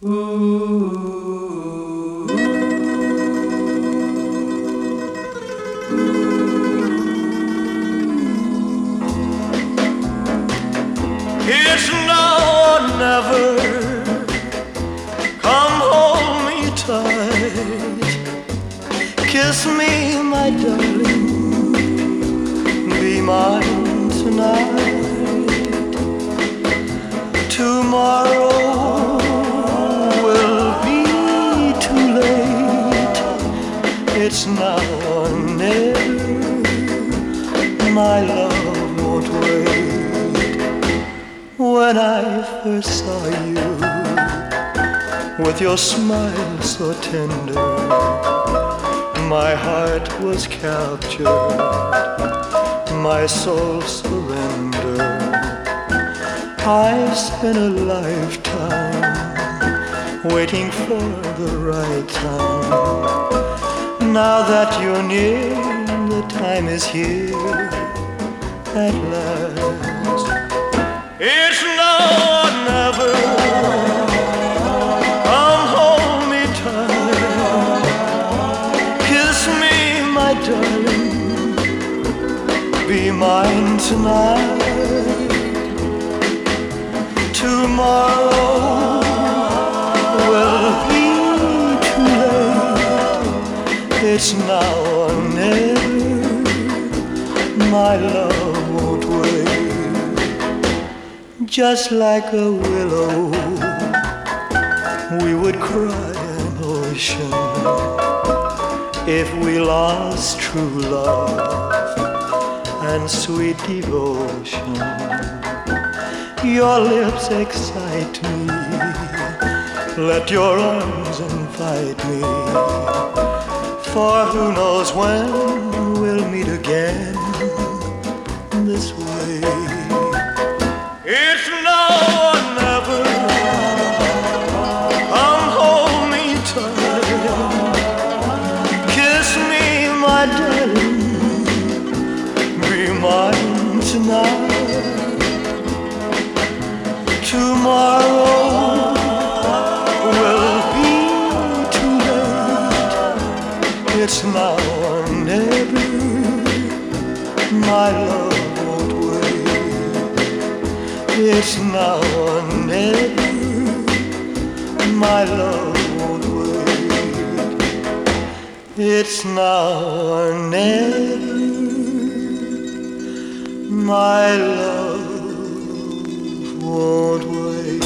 It's now or never. Come hold me tight. Kiss me, my darling. Be mine tonight. Tomorrow will be too late. It's now or never. My love won't wait. When I first saw you, with your smile so tender, my heart was captured, my soul surrendered. I've spent a lifetime waiting for the right time. Now that you're near, the time is here at last. It's now or never. Come hold me tight. Kiss me, my darling. Be mine tonight. Tomorrow will be too late. It's now or never. My love won't wait. Just like a willow, we would cry an ocean if we lost true love and sweet devotion. Your lips excite me. Let your arms invite me. For who knows when we'll meet again this way. It's now or never. Come hold me tight. Kiss me, my darling. Be mine tonight. Tomorrow will be too late. It's now or never. My love won't wait. It's now or never. My love won't wait. It's now or never. My love won't wait.